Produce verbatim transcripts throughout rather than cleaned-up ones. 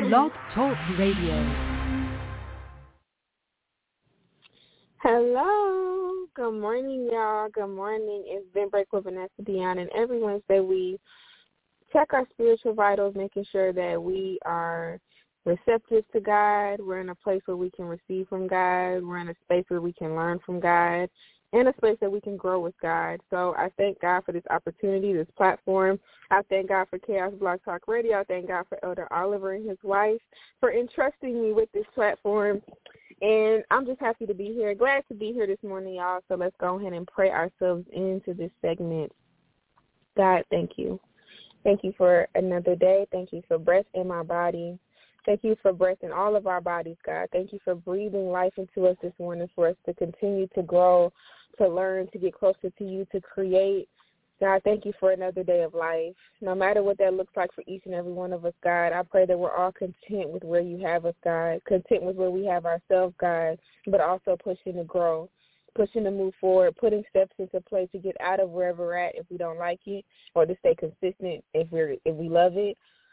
Blog Talk Radio. Hello. Good morning, y'all. Good morning. It's Ben Break with Vanessa Dion, and every Wednesday we check our spiritual vitals, making sure that we are receptive to God. We're in a place where we can receive from God. We're in a space where we can learn from God, in a space that we can grow with God. So I thank God for this opportunity, this platform. I thank God for Chaos Blog Talk Radio. I thank God for Elder Oliver and his wife for entrusting me with this platform. And I'm just happy to be here. Glad to be here this morning, y'all. So let's go ahead and pray ourselves into this segment. God, thank you. Thank you for another day. Thank you for breath in my body. Thank you for breath in all of our bodies, God. Thank you for breathing life into us this morning for us to continue to grow, to learn, to get closer to you, to create. God, thank you for another day of life. No matter what that looks like for each and every one of us, God, I pray that we're all content with where you have us, God, content with where we have ourselves, God, but also pushing to grow, pushing to move forward, putting steps into place to get out of wherever we're at if we don't like it, or to stay consistent if we're if we love it,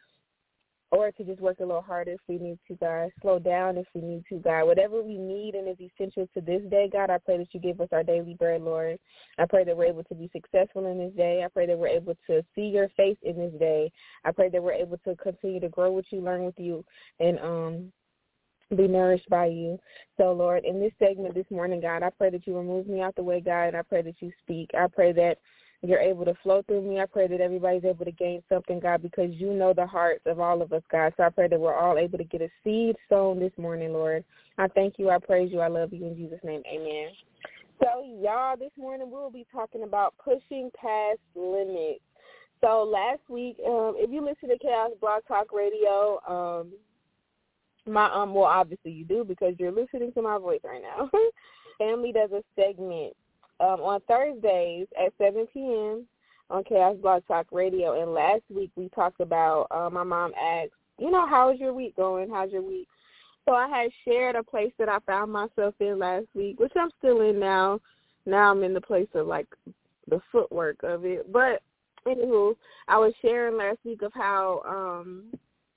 or to just work a little harder if we need to, God. Slow down if we need to, God. Whatever we need and is essential to this day, God, I pray that you give us our daily bread, Lord. I pray that we're able to be successful in this day. I pray that we're able to see your face in this day. I pray that we're able to continue to grow with you, learn with you, and um be nourished by you. So, Lord, in this segment this morning, God, I pray that you remove me out the way, God, and I pray that you speak. I pray that you're able to flow through me. I pray that everybody's able to gain something, God, because you know the hearts of all of us, God. So I pray that we're all able to get a seed sown this morning, Lord. I thank you. I praise you. I love you. In Jesus' name, amen. So, y'all, this morning we'll be talking about pushing past limits. So last week, um, if you listen to Chaos Blog Talk Radio, um, my um, well, obviously you do because you're listening to my voice right now. Family does a segment Um, on Thursdays at seven p.m. on Chaos Blog Talk Radio. And last week we talked about, uh, my mom asked, you know, how's your week going? How's your week? So I had shared a place that I found myself in last week, which I'm still in now. Now I'm in the place of, like, the footwork of it. But, anywho, I was sharing last week of how um,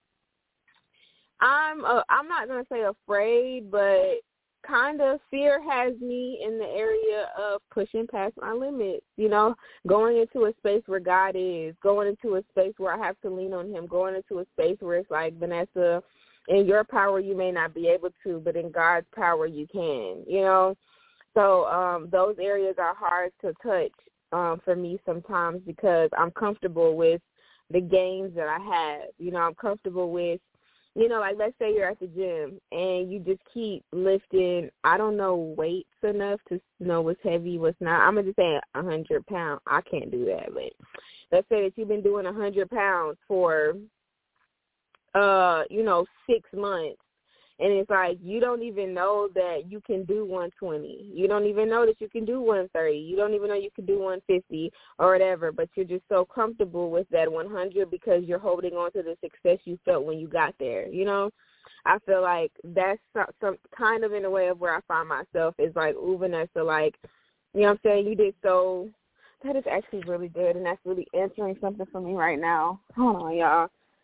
I'm, uh, I'm not going to say afraid, but kind of fear has me in the area of pushing past my limits, you know, going into a space where God is, going into a space where I have to lean on him, going into a space where it's like, Vanessa, in your power you may not be able to, but in God's power you can, you know. So um, those areas are hard to touch um, for me sometimes because I'm comfortable with the gains that I have. You know, I'm comfortable with, you know, like let's say you're at the gym and you just keep lifting, I don't know, weights enough to know what's heavy, what's not. I'm going to just say one hundred pounds. I can't do that. But let's say that you've been doing one hundred pounds for, uh, you know, six months. And it's like you don't even know that you can do one twenty. You don't even know that you can do one thirty. You don't even know you can do one fifty or whatever, but you're just so comfortable with that one hundred because you're holding on to the success you felt when you got there, you know? I feel like that's some, some kind of in a way of where I find myself is like, ooh, Vanessa, like, you know what I'm saying? You did so, that is actually really good, and that's really answering something for me right now. Hold on, y'all.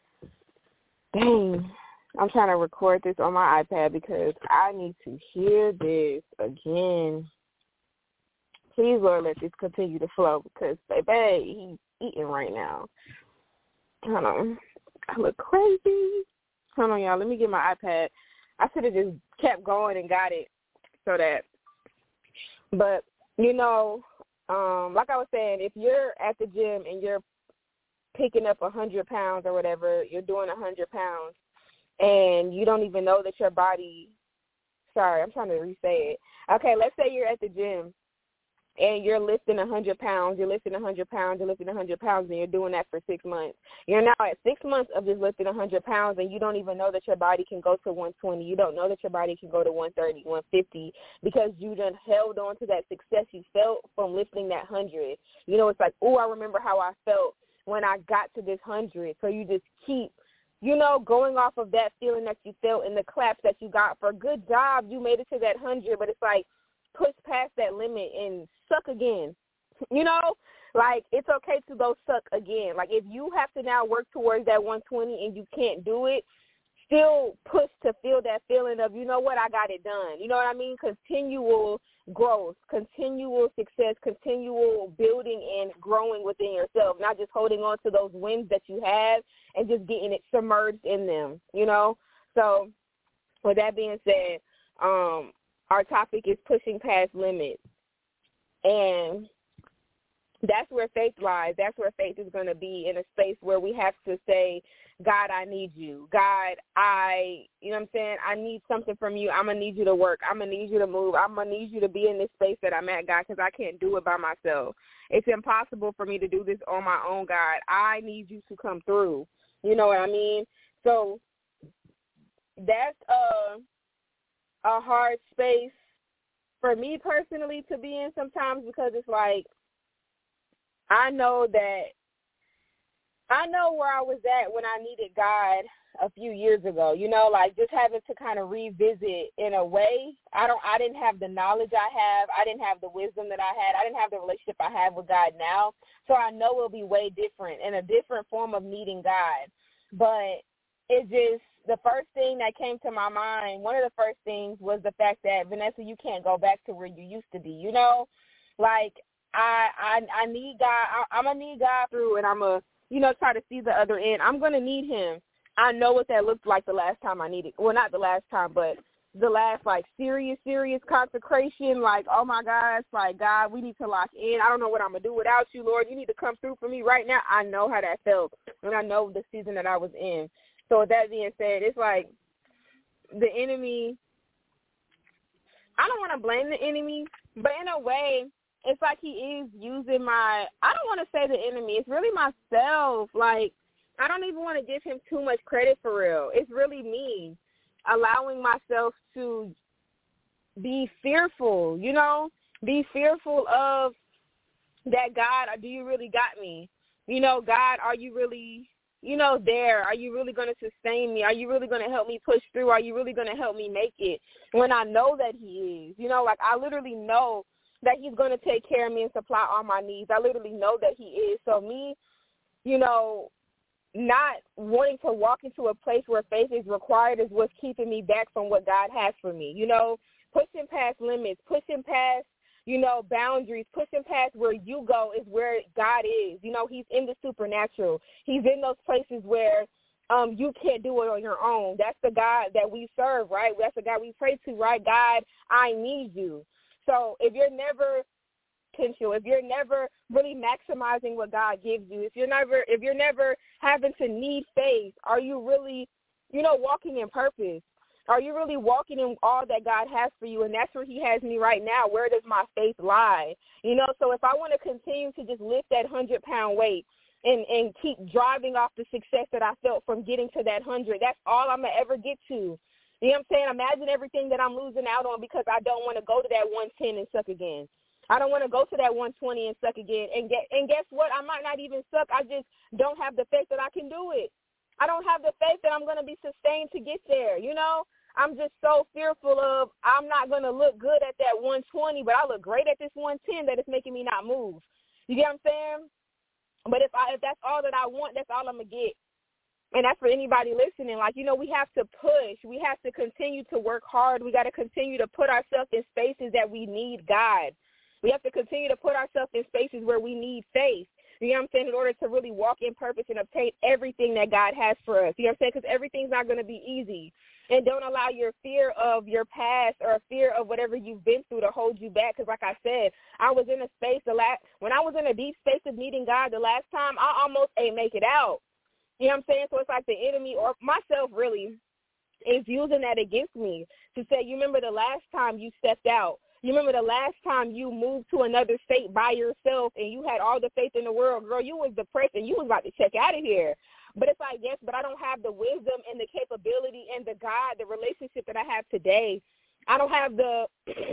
Dang. I'm trying to record this on my iPad because I need to hear this again. Please, Lord, let this continue to flow because, baby, he's eating right now. Hold on. I look crazy. Hold on, y'all. Let me get my iPad. I should have just kept going and got it so that. But, you know, um, like I was saying, if you're at the gym and you're picking up one hundred pounds or whatever, you're doing one hundred pounds, and you don't even know that your body, sorry, I'm trying to re-say it. Okay, let's say you're at the gym and you're lifting one hundred pounds, you're lifting one hundred pounds, you're lifting one hundred pounds, and you're doing that for six months. You're now at six months of just lifting one hundred pounds, and you don't even know that your body can go to one twenty. You don't know that your body can go to one thirty, one fifty, because you done held on to that success you felt from lifting that one hundred. You know, it's like, oh, I remember how I felt when I got to this one hundred. So you just keep, you know, going off of that feeling that you felt and the claps that you got for good job, you made it to that one hundred, but it's like push past that limit and suck again, you know? Like, it's okay to go suck again. Like, if you have to now work towards that one twenty and you can't do it, still push to feel that feeling of, you know what, I got it done. You know what I mean? Continual growth, continual success, continual building and growing within yourself, not just holding on to those wins that you have and just getting it submerged in them, you know? So with that being said, um, our topic is pushing past limits. And that's where faith lies. That's where faith is going to be, in a space where we have to say, God, I need you. God, I, you know what I'm saying? I need something from you. I'm going to need you to work. I'm going to need you to move. I'm going to need you to be in this space that I'm at, God, because I can't do it by myself. It's impossible for me to do this on my own, God. I need you to come through. You know what I mean? So that's a, a hard space for me personally to be in sometimes, because it's like, I know that I know where I was at when I needed God a few years ago, you know, like just having to kind of revisit in a way. I don't, I didn't have the knowledge I have. I didn't have the wisdom that I had. I didn't have the relationship I have with God now. So I know it'll be way different and a different form of needing God. But it just, the first thing that came to my mind, one of the first things was the fact that, Vanessa, you can't go back to where you used to be, you know, like I, I, I need God. I, I'm going to need God through, and I'm going to, you know, try to see the other end. I'm going to need him. I know what that looked like the last time I needed. Well, not the last time, but the last, like, serious, serious consecration. Like, oh, my gosh, like, God, we need to lock in. I don't know what I'm going to do without you, Lord. You need to come through for me right now. I know how that felt, and I know the season that I was in. So with that being said, it's like the enemy, I don't want to blame the enemy, but in a way, it's like he is using my, I don't want to say the enemy. It's really myself. Like, I don't even want to give him too much credit for real. It's really me allowing myself to be fearful, you know, be fearful of that. God, do you really got me? You know, God, are you really, you know, there? Are you really going to sustain me? Are you really going to help me push through? Are you really going to help me make it? When I know that he is, you know, like I literally know that he's going to take care of me and supply all my needs. I literally know that he is. So me, you know, not wanting to walk into a place where faith is required is what's keeping me back from what God has for me. You know, pushing past limits, pushing past, you know, boundaries, pushing past where you go is where God is. You know, he's in the supernatural. He's in those places where um, you can't do it on your own. That's the God that we serve, right? That's the God we pray to, right? God, I need you. So if you're never potential, if you're never really maximizing what God gives you, if you're never if you're never having to need faith, are you really, you know, walking in purpose? Are you really walking in all that God has for you? And that's where he has me right now. Where does my faith lie? You know, so if I want to continue to just lift that hundred-pound weight and, and keep driving off the success that I felt from getting to that hundred, that's all I'm going to ever get to. You know what I'm saying? Imagine everything that I'm losing out on because I don't want to go to that one ten and suck again. I don't want to go to that one twenty and suck again. And get, and guess what? I might not even suck. I just don't have the faith that I can do it. I don't have the faith that I'm going to be sustained to get there. You know, I'm just so fearful of I'm not going to look good at that one twenty, but I look great at this one ten that is making me not move. You get what I'm saying? But if I if that's all that I want, that's all I'm going to get. And that's for anybody listening. Like, you know, we have to push. We have to continue to work hard. We got to continue to put ourselves in spaces that we need God. We have to continue to put ourselves in spaces where we need faith. You know what I'm saying? In order to really walk in purpose and obtain everything that God has for us. You know what I'm saying? Because everything's not going to be easy. And don't allow your fear of your past or fear of whatever you've been through to hold you back. Because like I said, I was in a space, the last, when I was in a deep space of needing God the last time, I almost ain't make it out. You know what I'm saying? So it's like the enemy or myself really is using that against me to say, you remember the last time you stepped out. You remember the last time you moved to another state by yourself and you had all the faith in the world. Girl, you was depressed and you was about to check out of here. But it's like, yes, but I don't have the wisdom and the capability and the God, the relationship that I have today. I don't have the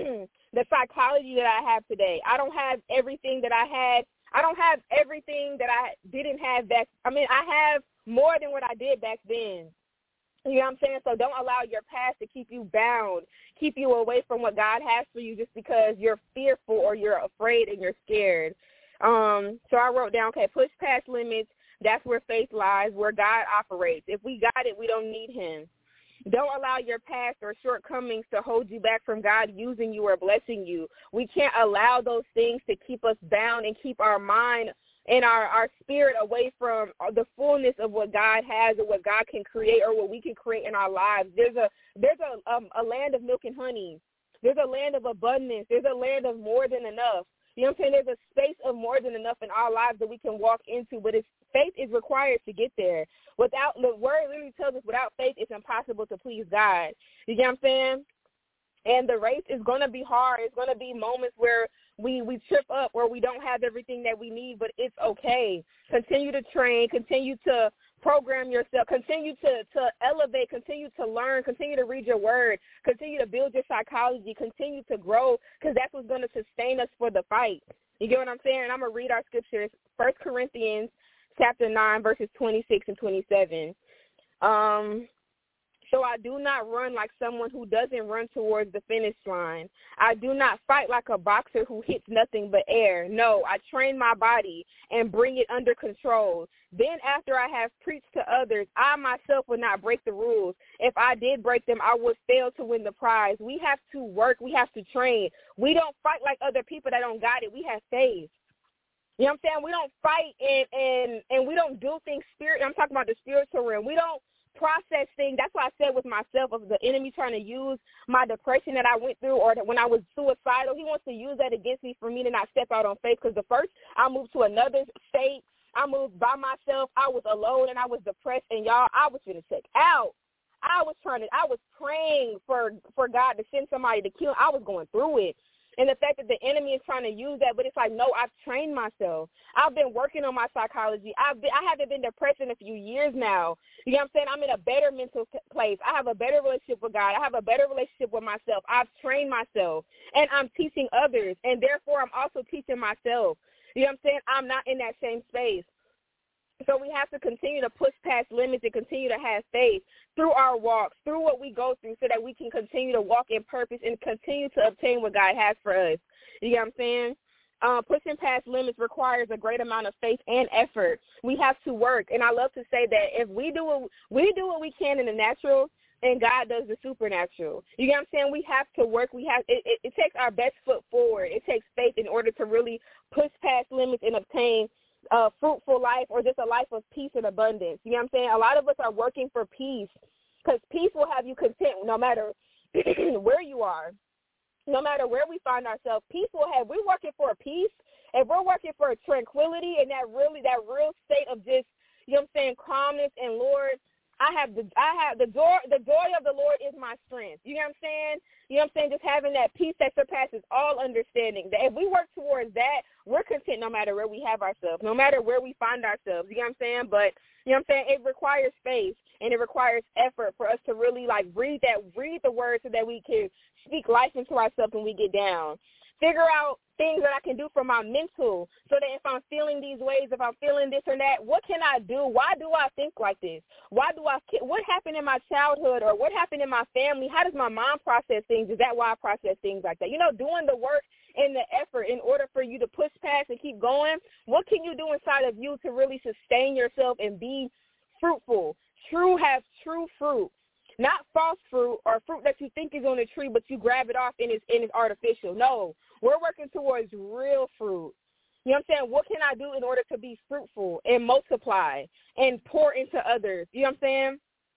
the psychology that I have today. I don't have everything that I had. I don't have everything that I didn't have back. I mean, I have more than what I did back then. You know what I'm saying? So don't allow your past to keep you bound, keep you away from what God has for you just because you're fearful or you're afraid and you're scared. Um, so I wrote down, okay, push past limits. That's where faith lies, where God operates. If we got it, we don't need him. Don't allow your past or shortcomings to hold you back from God using you or blessing you. We can't allow those things to keep us bound and keep our mind and our, our spirit away from the fullness of what God has or what God can create or what we can create in our lives. There's a there's a, um, a land of milk and honey. There's a land of abundance. There's a land of more than enough. You know what I'm saying? There's a space of more than enough in our lives that we can walk into, but it's, faith is required to get there. Without, the word literally tells us without faith, it's impossible to please God. You get what I'm saying? And the race is going to be hard. It's going to be moments where we, we trip up or we don't have everything that we need, but it's okay. Continue to train. Continue to program yourself. Continue to, to elevate. Continue to learn. Continue to read your word. Continue to build your psychology. Continue to grow because that's what's going to sustain us for the fight. You get what I'm saying? And I'm going to read our scriptures. First Corinthians chapter nine, verses twenty-six and twenty-seven. Um, so I do not run like someone who doesn't run towards the finish line. I do not fight like a boxer who hits nothing but air. No, I train my body and bring it under control. Then after I have preached to others, I myself will not break the rules. If I did break them, I would fail to win the prize. We have to work. We have to train. We don't fight like other people that don't got it. We have faith. You know what I'm saying? We don't fight and, and, and we don't do things spirit. I'm talking about the spiritual realm. We don't process things. That's what I said with myself of the enemy trying to use my depression that I went through or that when I was suicidal. He wants to use that against me for me to not step out on faith because the first I moved to another state. I moved by myself. I was alone and I was depressed. And, y'all, I was going to check out. I was trying to, I was praying for, for God to send somebody to kill. I was going through it. And the fact that the enemy is trying to use that, but it's like, no, I've trained myself. I've been working on my psychology. I've been, I haven't been depressed in a few years now. You know what I'm saying? I'm in a better mental place. I have a better relationship with God. I have a better relationship with myself. I've trained myself, and I'm teaching others, and therefore I'm also teaching myself. You know what I'm saying? I'm not in that same space. So we have to continue to push past limits and continue to have faith through our walks, through what we go through so that we can continue to walk in purpose and continue to obtain what God has for us. You know what I'm saying? Uh, pushing past limits requires a great amount of faith and effort. We have to work. And I love to say that if we do what we do what we can in the natural, and God does the supernatural. You know what I'm saying? We have to work. We have it, it, it takes our best foot forward. It takes faith in order to really push past limits and obtain a fruitful life or just a life of peace and abundance. You know what I'm saying? A lot of us are working for peace because peace will have you content no matter where you are, no matter where we find ourselves. Peace will have, we're working for a peace, and we're working for a tranquility and that really, that real state of just, you know what I'm saying, calmness. And Lord, I have the, I have the joy, the joy of the Lord is my strength. You know what I'm saying? You know what I'm saying? Just having that peace that surpasses all understanding. That if we work towards that, we're content no matter where we have ourselves, no matter where we find ourselves. You know what I'm saying? But, you know what I'm saying? It requires faith and it requires effort for us to really like read that, read the word so that we can speak life into ourselves when we get down. Figure out things that I can do for my mental so that if I'm feeling these ways, if I'm feeling this or that, what can I do? Why do I think like this? Why do I, what happened in my childhood or what happened in my family? How does my mom process things? Is that why I process things like that? You know, doing the work and the effort in order for you to push past and keep going. What can you do inside of you to really sustain yourself and be fruitful? True, have true fruit. Not false fruit or fruit that you think is on the tree, but you grab it off and it's, and it's artificial. No, we're working towards real fruit. You know what I'm saying? What can I do in order to be fruitful and multiply and pour into others? You know what I'm saying?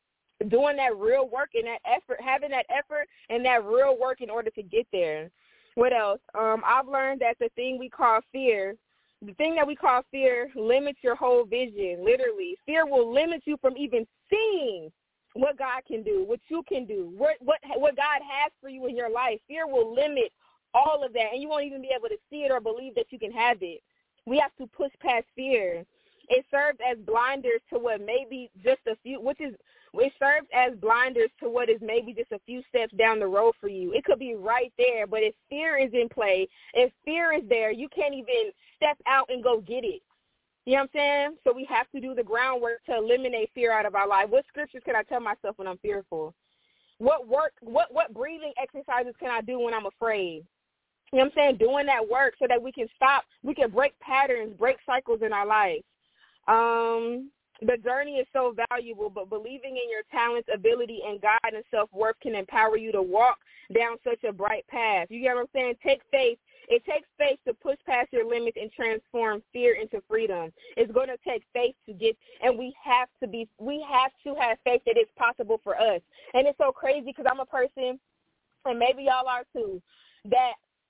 Doing that real work and that effort, having that effort and that real work in order to get there. What else? Um, I've learned that the thing we call fear, the thing that we call fear limits your whole vision, literally. Fear will limit you from even seeing what God can do, what you can do, what what what God has for you in your life. Fear will limit all of that, and you won't even be able to see it or believe that you can have it. We have to push past fear. It serves as blinders to what may be just a few, which is, it serves as blinders to what is maybe just a few steps down the road for you. It could be right there, but if fear is in play, if fear is there, you can't even step out and go get it. You know what I'm saying? So we have to do the groundwork to eliminate fear out of our life. What scriptures can I tell myself when I'm fearful? What work, what, what breathing exercises can I do when I'm afraid? You know what I'm saying? Doing that work so that we can stop, we can break patterns, break cycles in our life. Um, The journey is so valuable, but believing in your talents, ability, and God and self-worth can empower you to walk down such a bright path. You get what I'm saying? Take faith. It takes faith to push past your limits and transform fear into freedom. It's going to take faith to get, and we have to be, we have to have faith that it's possible for us. And it's so crazy because I'm a person, and maybe y'all are too, that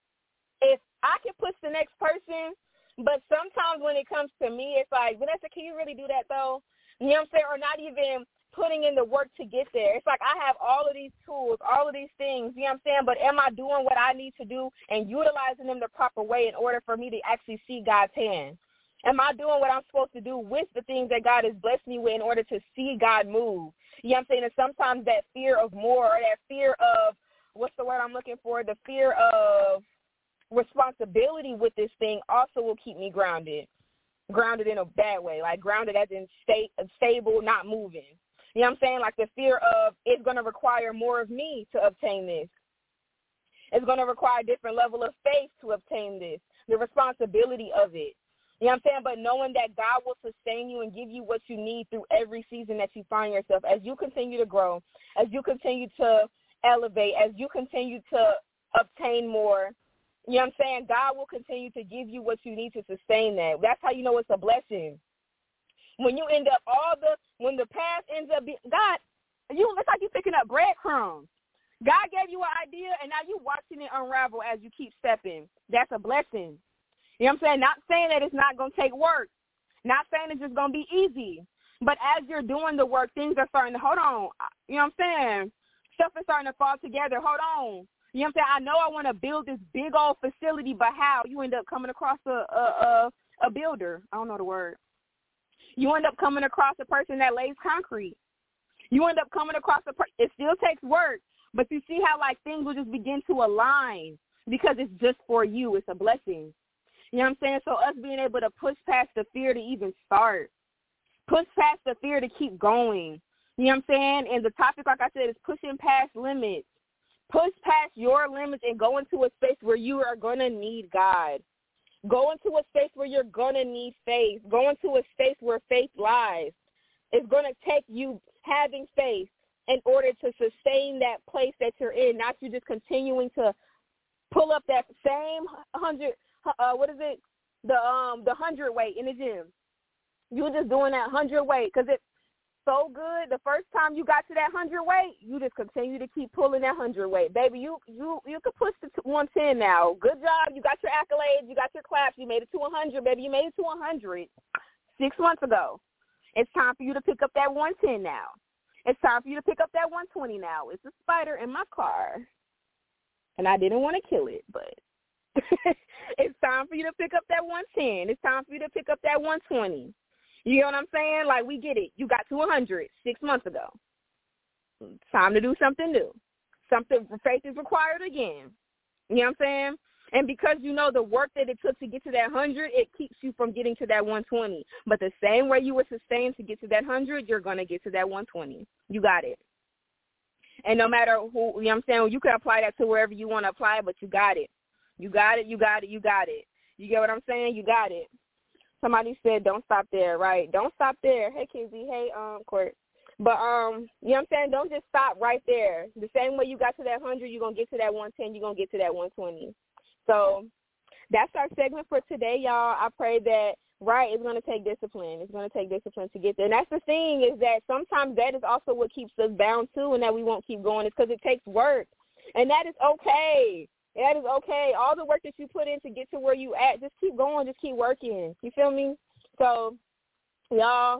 if I can push the next person, but sometimes when it comes to me, it's like, Vanessa, can you really do that, though? You know what I'm saying? Or not even putting in the work to get there. It's like I have all of these tools, all of these things, you know what I'm saying? But am I doing what I need to do and utilizing them the proper way in order for me to actually see God's hand? Am I doing what I'm supposed to do with the things that God has blessed me with in order to see God move? You know what I'm saying? And sometimes that fear of more, or that fear of, what's the word I'm looking for? The fear of responsibility with this thing also will keep me grounded. Grounded in a bad way, like grounded as in state, stable, not moving. You know what I'm saying? Like the fear of it's going to require more of me to obtain this. It's going to require a different level of faith to obtain this, the responsibility of it. You know what I'm saying? But knowing that God will sustain you and give you what you need through every season that you find yourself, as you continue to grow, as you continue to elevate, as you continue to obtain more. You know what I'm saying? God will continue to give you what you need to sustain that. That's how you know it's a blessing. When you end up all the, when the path ends up being, God, you, it's like you're picking up breadcrumbs. God gave you an idea, and now you're watching it unravel as you keep stepping. That's a blessing. You know what I'm saying? Not saying that it's not going to take work. Not saying it's just going to be easy. But as you're doing the work, things are starting to, hold on. You know what I'm saying? Stuff is starting to fall together. Hold on. You know what I'm saying? I know I want to build this big old facility, but how? You end up coming across a, a, a, a builder. I don't know the word. You end up coming across a person that lays concrete. You end up coming across a person. It still takes work, but you see how, like, things will just begin to align because it's just for you. It's a blessing. You know what I'm saying? So us being able to push past the fear to even start, push past the fear to keep going. You know what I'm saying? And the topic, like I said, is pushing past limits. Push past your limits and go into a space where you are going to need God. Go into a space where you're going to need faith. Go into a space where faith lies. It's going to take you having faith in order to sustain that place that you're in, not you just continuing to pull up that same hundred, uh, what is it, the um the hundred weight in the gym. You're just doing that hundred weight because it's so good. The first time you got to that hundred weight, you just continue to keep pulling that hundred weight. Baby, you you you can push to one ten now. Good job. You got your accolades. You got your claps. You made it to one hundred, baby. You made it to one hundred six months ago. It's time for you to pick up that one ten now. It's time for you to pick up that one twenty now. It's a spider in my car, and I didn't want to kill it, but it's time for you to pick up that one ten. It's time for you to pick up that one twenty. You know what I'm saying? Like, we get it. You got to one hundred six months ago. It's time to do something new. Something, faith is required again. You know what I'm saying? And because you know the work that it took to get to that one hundred, it keeps you from getting to that one twenty. But the same way you were sustained to get to that one hundred, you're going to get to that one twenty. You got it. And no matter who, you know what I'm saying, you can apply that to wherever you want to apply it, but you got it. You got it, you got it, you got it. You get what I'm saying? You got it. Somebody said, don't stop there, right? Don't stop there. Hey, Kizzy. Hey, um, Court. But, um, you know what I'm saying? Don't just stop right there. The same way you got to that one hundred, you're going to get to that one ten, you're going to get to that one twenty. So that's our segment for today, y'all. I pray that, right, it's going to take discipline. It's going to take discipline to get there. And that's the thing is that sometimes that is also what keeps us bound, too, and that we won't keep going. It's because it takes work. And that is okay. That is okay. All the work that you put in to get to where you at, just keep going. Just keep working. You feel me? So, y'all,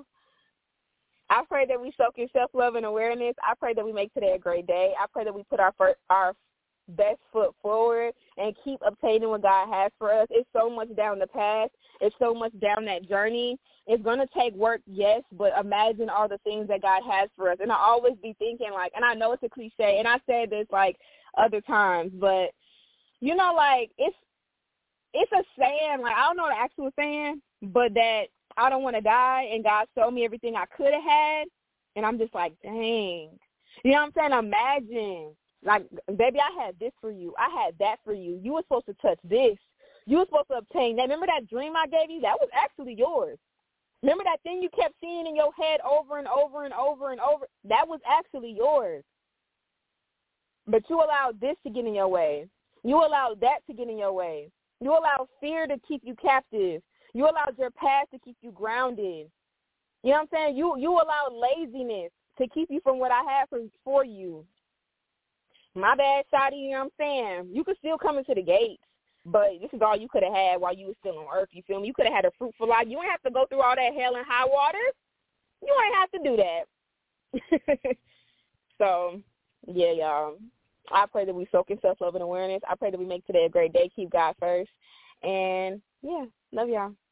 I pray that we soak in self-love and awareness. I pray that we make today a great day. I pray that we put our first, our best foot forward and keep obtaining what God has for us. It's so much down the path. It's so much down that journey. It's going to take work, yes, but imagine all the things that God has for us. And I always be thinking, like, and I know it's a cliche, and I said this, like, other times, but you know, like, it's it's a saying, like, I don't know the actual saying, but that I don't want to die, and God showed me everything I could have had, and I'm just like, dang. You know what I'm saying? Imagine, like, baby, I had this for you. I had that for you. You were supposed to touch this. You were supposed to obtain that. Remember that dream I gave you? That was actually yours. Remember that thing you kept seeing in your head over and over and over and over? That was actually yours. But you allowed this to get in your way. You allowed that to get in your way. You allowed fear to keep you captive. You allowed your past to keep you grounded. You know what I'm saying? You you allowed laziness to keep you from what I have for, for you. My bad, Shadi, you know what I'm saying? You could still come into the gates, but this is all you could have had while you were still on earth, you feel me? You could have had a fruitful life. You don't have to go through all that hell and high waters. You ain't have to do that. So, yeah, y'all. I pray that we soak in self-love and awareness. I pray that we make today a great day. Keep God first. And, yeah, love y'all.